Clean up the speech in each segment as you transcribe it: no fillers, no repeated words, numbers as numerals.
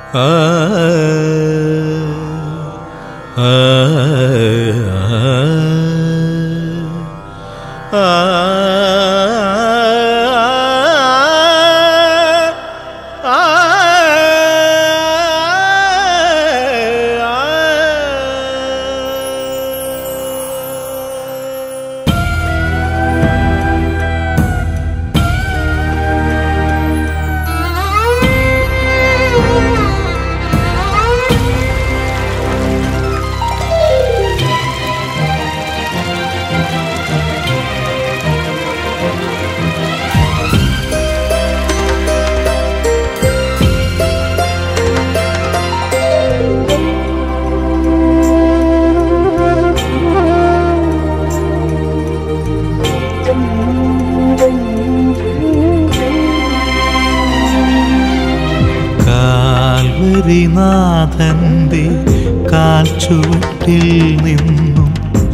നാഥന്റെ കാൽച്ചുവട്ടിൽ നിന്നും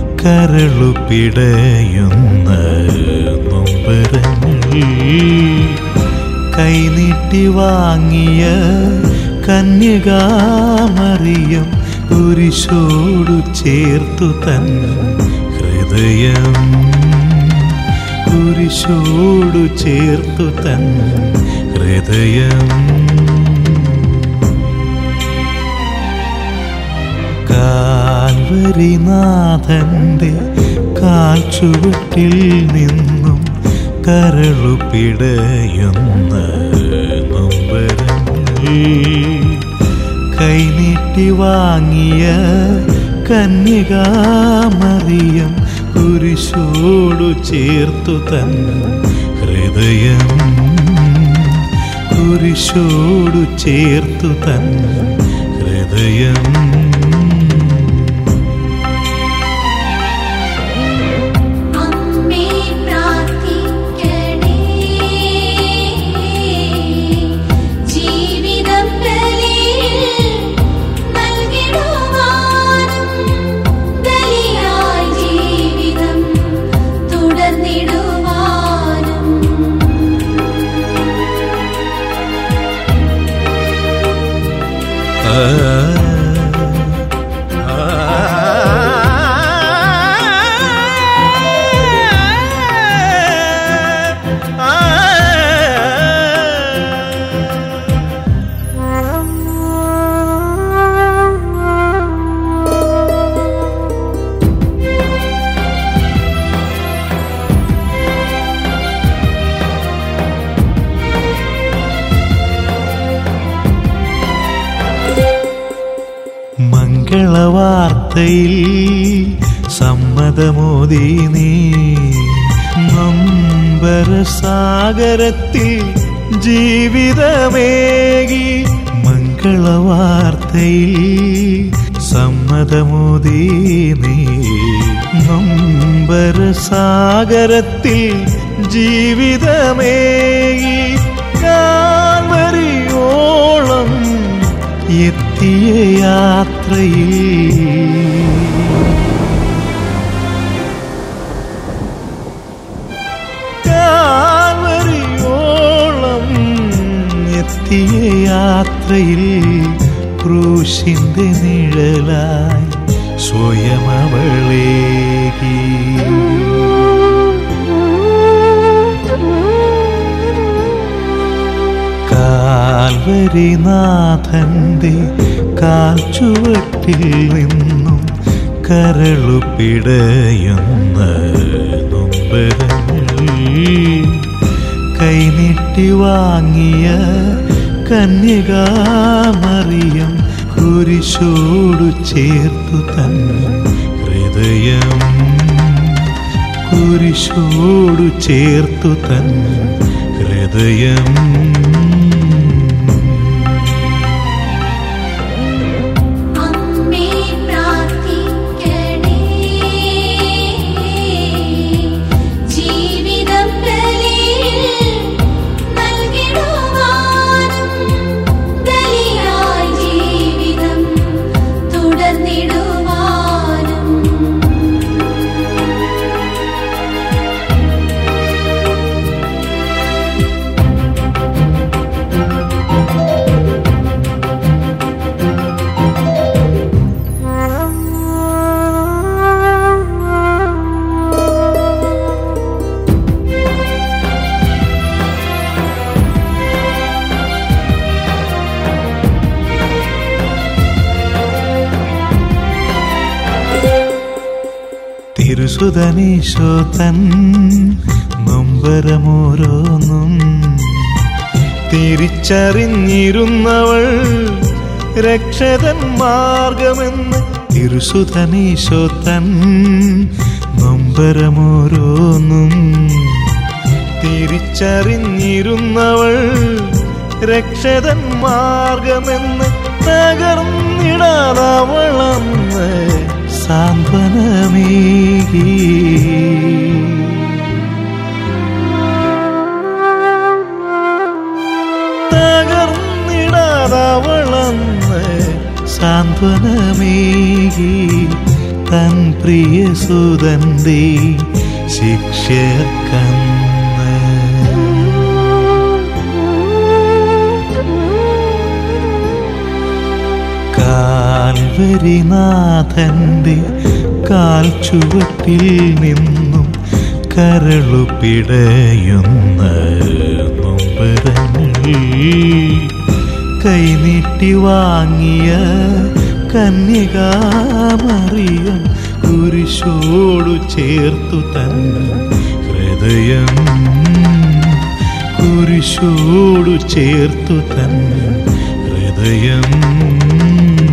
കരളുപിടയുന്ന നൊമ്പരങ്ങൾ കൈനീട്ടി വാങ്ങിയ കന്യകാമറിയം കുരിശോടു ചേർത്തു തൻ ഹൃദയം, കുരിശോടു ചേർത്തു തൻ ഹൃദയം. കാൽവരിനാഥന്റെ കാൽച്ചുവട്ടിൽ നിന്നും കരളുപിടയുന്ന നൊമ്പരങ്ങൾ കൈനീട്ടി വാങ്ങിയ കന്യകാമറിയം കുരിശോടു ചേർത്തു തൻ ഹൃദയം, കുരിശോടു ചേർത്തു തൻ ഹൃദയം. മംഗളവാർത്തയിൽ സമ്മതമോദി നീ നൊമ്പരസാഗരത്തിൽ ജീവിതമേകി. മംഗളവാർത്തയിൽ സമ്മതമോദി നീ നൊമ്പരസാഗരത്തിൽ ജീവിതമേകി. കാൽവരിയോളം എത്തിയ യാത്രയിൽ കാൽവരിയോളം എത്തിയ യാത്രയിൽ ക്രൂശിന്റെ നിഴലായി സ്വയം അവളേകി. കാൽവരിനാഥന്റെ കാൽച്ചുവട്ടിൽ നിന്നും കരളുപിടയുന്ന നൊമ്പരങ്ങൾ കൈനീട്ടി വാങ്ങിയ കന്യകാമറിയം കുരിശോടു ചേർത്തു തൻ ഹൃദയം, കുരിശോടു ചേർത്തു തൻ ഹൃദയം. തിരുസുതനീശോ തൻ നൊമ്പരമോരോന്നും തിരിച്ചറിഞ്ഞിരുന്നവൾ രക്ഷതൻ മാർഗമെന്ന്. തിരുസുതനീശോ തൻ നൊമ്പരമോരോന്നും തിരിച്ചറിഞ്ഞിരുന്നവൾ രക്ഷതൻ മാർഗമെന്ന്. തകർന്നിടാതവളന്ന് സാന്ത്വനമേകി. തകർന്നിടാതവളന്ന് സാന്ത്വനമേകി. തൻ പ്രിയസുതന്റെ ശിക്ഷകന്ന് കാൽവരിനാഥന്റെ കാൽ ചുവട്ടിൽ നിന്നും കരളു പിടയുന്ന നൊമ്പരങ്ങൾ കൈനീട്ടി വാങ്ങിയ കന്യകാമറിയം കുരിശോടു ചേർത്തു തൻ ഹൃദയം. കുരിശോടു ചേർത്തു തൻ ഹൃദയം.